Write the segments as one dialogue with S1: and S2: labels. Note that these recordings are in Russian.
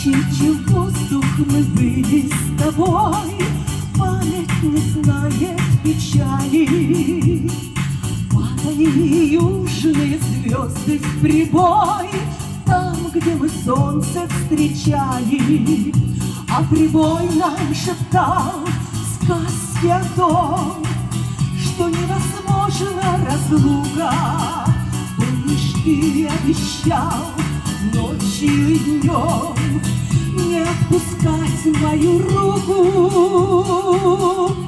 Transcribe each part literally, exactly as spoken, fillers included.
S1: Чуть в воздух мы были с тобой, память не знает печали. Падали южные звезды в прибой, там, где мы солнце встречали. А прибой нам шептал сказки о том, что невозможна разлука. Помнишь, ты обещал ночью и днем не отпускать мою руку.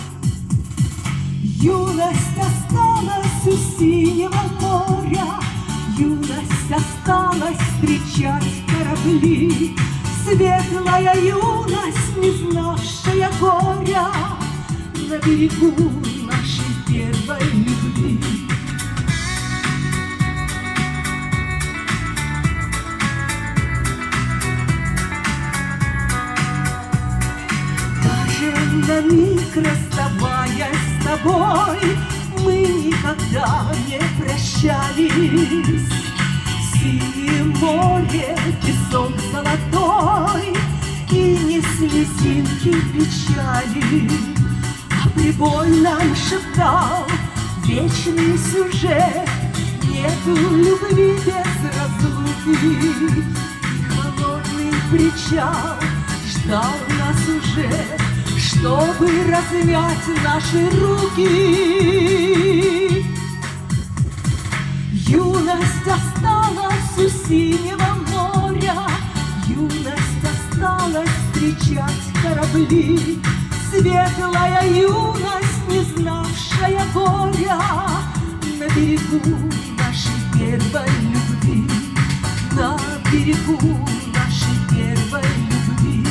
S1: Юность осталась у синего моря, юность осталась встречать корабли. Светлая юность, не знавшая горя, на берегу нашей первой любви. Даже на миг расставаясь с тобой, мы никогда не прощались. Синее море, песок золотой, и не слезинки печали. А прибой нам шептал вечный сюжет: нету любви без разлуки. И холодный причал ждал нас уже, чтобы размять наши руки. Юность осталась у синего моря, юность осталась встречать корабли. Светлая юность, не знавшая горя, на берегу нашей первой любви, на берегу нашей первой любви.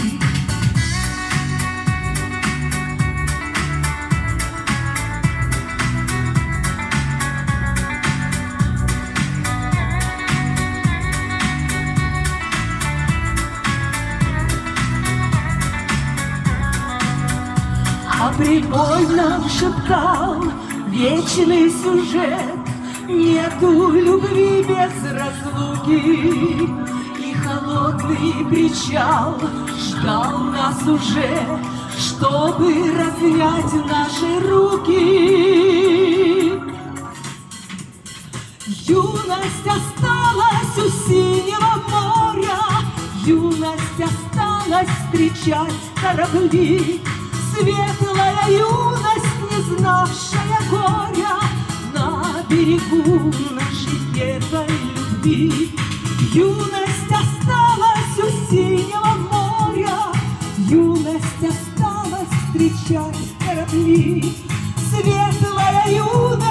S1: А прибой нам шептал вечный сюжет: нету любви без разлуки. И холодный причал ждал нас уже, чтобы разнять наши руки. Юность осталась у синего моря, юность осталась встречать корабли. Светлая юность, не знавшая горя, на берегу нашей первой любви. Юность осталась у синего моря, юность осталась встречать корабли. Светлая юность.